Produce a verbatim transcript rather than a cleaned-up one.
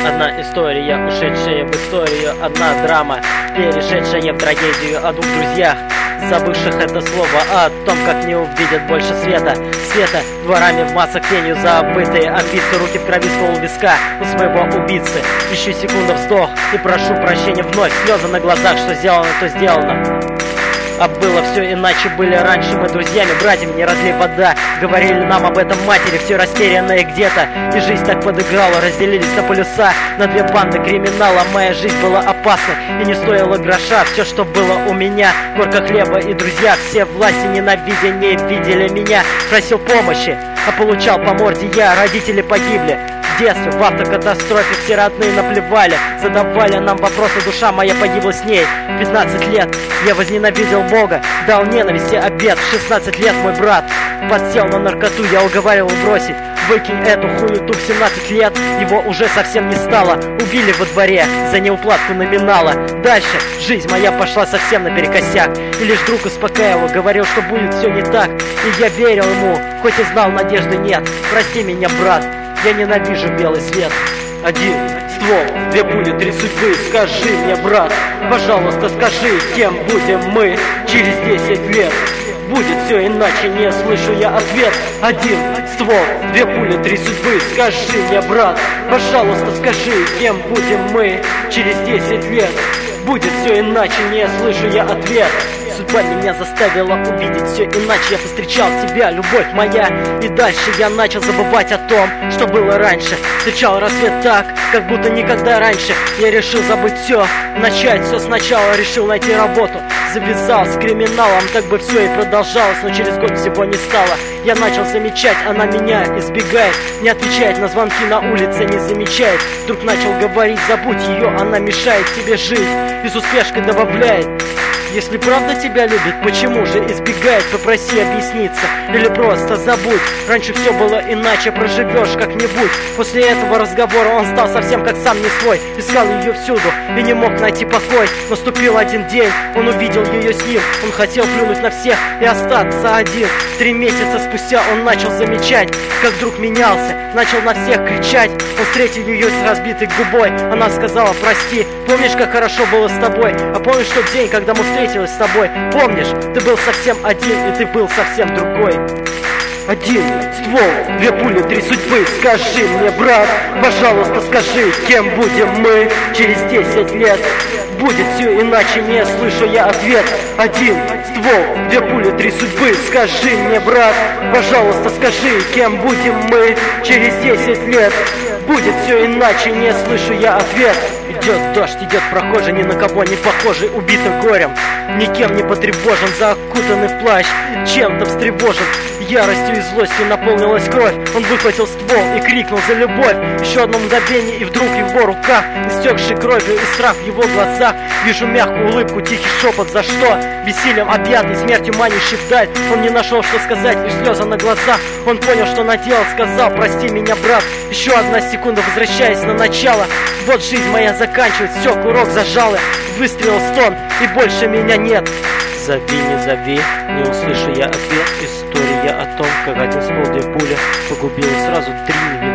Одна история, ушедшая в историю, одна драма, перешедшая в трагедию о двух друзьях, забывших это слово, о том, как не увидят больше света. Света дворами в массах тенью забытые амбиции, руки в крови, ствол виска у своего убийцы. Ищу секунду вздох и прошу прощения вновь, слезы на глазах, что сделано, то сделано. А было все иначе, были раньше мы друзьями, братьями, не разлей вода. Говорили нам об этом матери, все растерянные где-то. И жизнь так подыграла, разделились на полюса, на две банды криминала. Моя жизнь была опасной и не стоила гроша. Все, что было у меня, горка хлеба и друзья. Все власти ненавидя не видели меня. Просил помощи, а получал по морде я. Родители погибли в детстве, в автокатастрофе. Все родные наплевали, задавали нам вопросы, душа моя погибла с ней. В пятнадцать лет я возненавидел Бога, дал ненависти обет. В шестнадцать лет мой брат подсел на наркоту, я уговаривал бросить. Выкинь эту хуету. В семнадцать лет его уже совсем не стало. Убили во дворе за неуплатку номинала. Дальше жизнь моя пошла совсем наперекосяк. И лишь друг успокаивал, говорил, что будет все не так. И я верил ему, хоть и знал, надежды нет. Прости меня, брат, я ненавижу белый свет. Один ствол, две пули, три судьбы. Скажи мне, брат, пожалуйста, скажи, кем будем мы через десять лет? Будет все иначе, не слышу я ответ. Один ствол, две пули, три судьбы. Скажи мне, брат, пожалуйста, скажи, кем будем мы через десять лет? Будет все иначе, не слышу я ответ. Судьба меня заставила увидеть все иначе. Я повстречал тебя, любовь моя, и дальше я начал забывать о том, что было раньше. Встречал рассвет так, как будто никогда раньше. Я решил забыть все, начать все сначала. Решил найти работу, завязал с криминалом. Так бы все и продолжалось, но через год всего не стало. Я начал замечать, она меня избегает, не отвечает на звонки на улице, не замечает. Вдруг начал говорить, забудь ее, она мешает тебе жить и с успешкой добавляет: если правда тебя любит, почему же избегает? Попроси объясниться или просто забудь. Раньше все было иначе, проживешь как-нибудь. После этого разговора он стал совсем как сам не свой. Искал ее всюду и не мог найти покой. Наступил один день, он увидел ее с ним. Он хотел плюнуть на всех и остаться один. Три месяца спустя он начал замечать, как вдруг менялся, начал на всех кричать. Он встретил ее с разбитой губой. Она сказала: прости, помнишь, как хорошо было с тобой? А помнишь тот день, когда мы встретились с тобой? Помнишь, ты был совсем один, и ты был совсем другой. Один ствол, две пули, три судьбы. Скажи мне, брат, пожалуйста, скажи, кем будем мы через десять лет? Будет все иначе, не слышу я ответ. Один ствол, две пули, три судьбы. Скажи мне, брат, пожалуйста, скажи, кем будем мы через десять лет? Будет все иначе, не слышу я ответ. Идет дождь, идет прохожий, ни на кого не похожий, убитый горем, никем не потревожен, закутанный в плащ, чем-то встревожен. Яростью и злостью наполнилась кровь. Он выхватил ствол и крикнул за любовь. Еще одно мгновение, и вдруг в его руках, истекший кровью и страх в его глазах, вижу мягкую улыбку, тихий шепот. За что? Бессилием объятый, смертью манящий вдаль. Он не нашел, что сказать, лишь слезы на глазах. Он понял, что наделал, сказал: прости меня, брат. Еще одна секунда, возвращаясь на начало. Вот жизнь моя заканчивается, все, курок зажал, выстрелил стон, и больше меня нет. Зови, не зови, не услышу я ответ. История о том, как один ствол, две пули погубила сразу три невинных